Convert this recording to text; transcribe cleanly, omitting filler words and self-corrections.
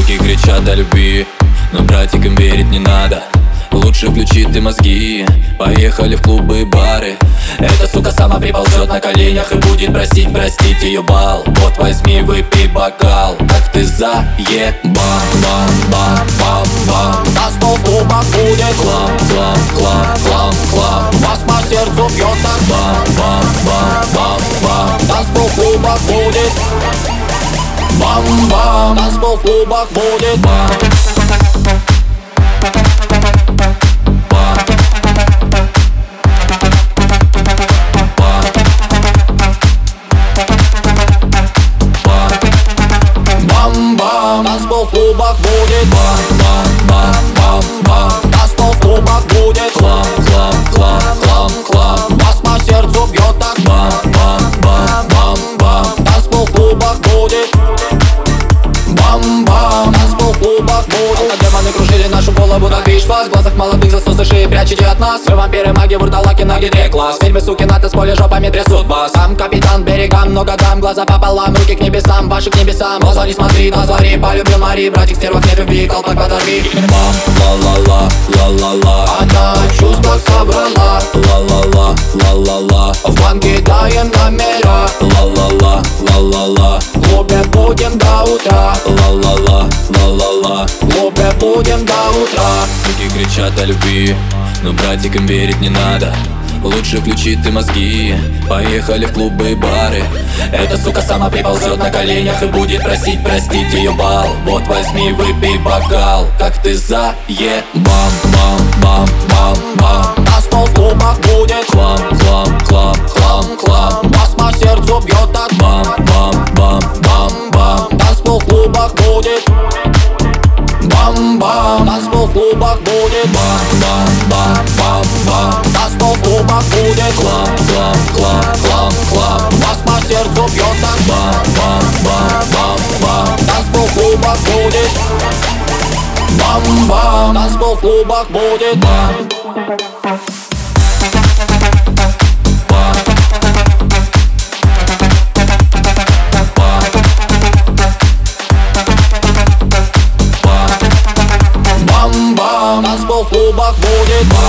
Суки кричат о любви, но братикам верить не надо. Лучше включи ты мозги, поехали в клубы и бары. Эта сука сама приползет на коленях и будет простить ее бал. Вот возьми, выпей бокал, как ты заебал. Бам-бам-бам-бам. На стол в клубах будет клам, клам, клам, клам, клам. Вас по сердцу бьет так бам-бам-бам-бам-бам. Танцпол в клубах будет бам-бам. Танцпол в клубах будет бам. Танцпол в клубах будет бам-бам-бам-бам-бам. Танцпол в клубах будет клам, клам, клам, клам, клам. Вас по сердцу бьет так бам-бам-бам-бам-бам. Танцпол в клубах будет бам-бам. Танцпол в клубах будет. Демоны кружили нашу голову, как виш-фас. В глазах молодых засосы шеи прячете от нас. Вы вампиры, маги, вурдалаки на гидре-класс. Ведьмы, суки, на танцполе жопами трясут бас. Сам капитан берегам, много дам. Глаза пополам, руки к небесам, ваши к небесам. Глаза не смотри, на зари, полюбил Мари. Братик стервах не любви, колпак подорви. Мам, ла-ла-ла, ла-ла-ла. Она чувствах собрала. Ла-ла-ла, ла-ла-ла. В банке даем номера. Ла-ла-ла, ла-ла-ла. В клубе будем до утра. Ла-ла-ла, ла-ла-ла. В клубе будем до утра. Суки кричат о любви, но братикам верить не надо. Лучше включи ты мозги, поехали в клубы и бары. Эта сука сама приползет на коленях и будет простить ее бал. Вот возьми, выпей бокал, как ты заебал. Бам-бам-бам-бам-бам. Танцпол в клубах будет клам, клам, клам, клам, клам. Вас по сердцу бьет так бам-бам-бам-бам-бам. Танцпол в клубах будет бам-бам. Танцпол в клубах будет бам-бам-бам-бам-бам. Танцпол в клубах будет клам, клам, клам, клам, клам. Вас по сердцу бьет так бам-бам-бам-бам-бам. Танцпол в клубах будет бам-бам. Танцпол в клубах будет бам. Танцпол в клубах будет